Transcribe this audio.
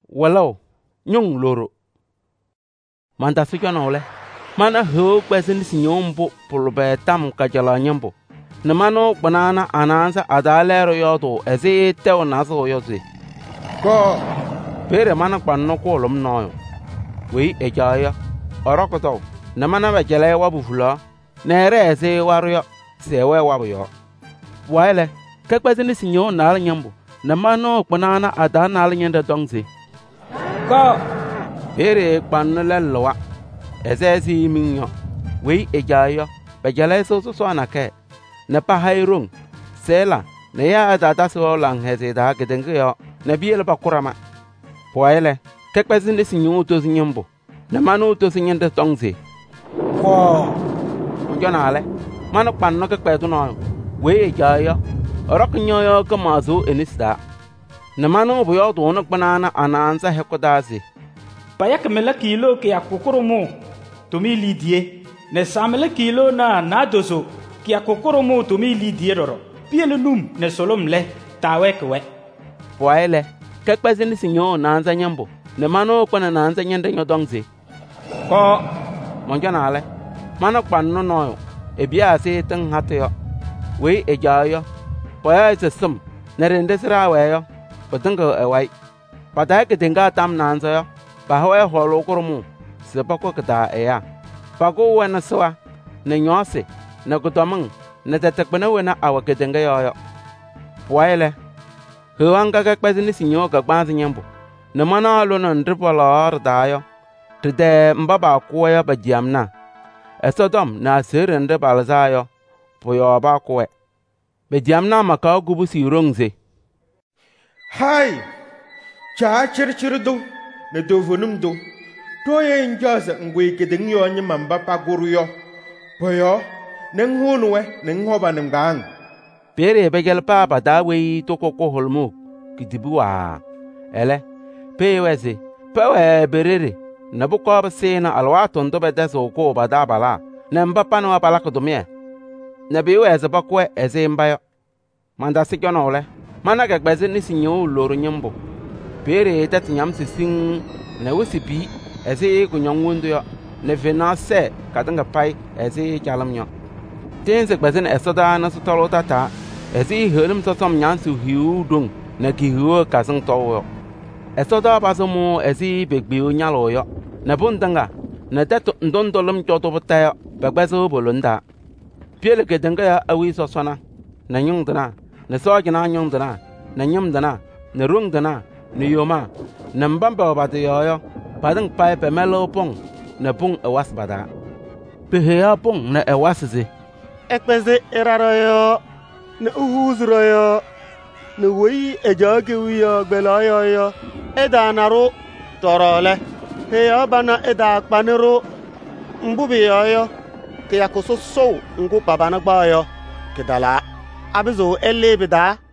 walau nyung loro manda sikana ole mana ho kwesin sinyombo pulbe tam kajala nyambo na mano banana anansa adalero yoto eze tew naso yozi ko pere mana kwanno ko lom noyo wi ejaya orokoto na mana bajale wabufula nere eze waruyo sewe wabuyo waile ka kwesin sinyo nal nyambo na mano banana adana nyanda dongzi ko pere kwanno lelwa eze si minyo wi ejaya bajale so anake na pa hairung sela na ya adata so lang heze da gedengeyo na biel bakurama poile kekpezin de sinyo to sinyambo na manu to sinyende tongse ko jona ale manu panno kekpetu no we jaya orok nyoyo kamazo enista na manu boyo to no panana anansa hekodasi payak mela kilo ke akokoromo tumi lidie ne samela kilo na dozo ki akokoromo tumi lidie doro piele num ne solom le tawekwe poile kekpezin sinyo nanza nyambo ne manu kwana nanza nyende nyodongse ko monjana ale manu panno no ebia se tan hatyo we ejayo poya sesum ne rende sira weyo potanga ewai pada ke tenga tam nanza yo ba hawa holo koromo se pako kata eya pako wana swa ne nyose na kutomang na tatakbana wena awake tenga yo poile huanga ka kpezini sinyo ka kpanzi nyambo na mana lo na ndripolor dayo tide mbaba kuya ba jamna esodom na serende balzayo poyo ba kuwe be jamna maka gubu sirongze hai cha chirchirdo ne dovonum do to ye njaza ngwe kedeng yo nyamba paguru yo poyo nenghunwe nenghoba ngang pere begel papa dawe to ko holmo kidibuwa ele peweze pewe berere na buko basena alwaton to bedaso ko badabala na mbapano abala kodomie na beweze bakwe eze mbayo manda sikyono ole mana ga gbeze ni sinyo loro nyambo pere tatinyam sisin na wisipi eze kunyongundo yo ne venase kadanga pai eze chalamnyo tense gbeze na esoda na sutolo tata ezi hölum sosom nyansu hiu dung na ki huo kasang towo esoda basomo ezi begbiu nyalo yo na bundanga na tato ndondolum choto butayo bagbaso bolunda piele ke danga ya awi sosona na nyungdana na sojina nyungdana na nyumdana na rungdana na yoma na mbamba bate yo badang pai pe melo pong na pung awas bada peheya pong na awasze ekpeze eraroyo ne uhuzroyo ne wei ejage wiyo gbelayo eda naro torole heyo bana eda kpanero mbubi yo ke yakoso so ngu babana gbayo kedala abizo elebida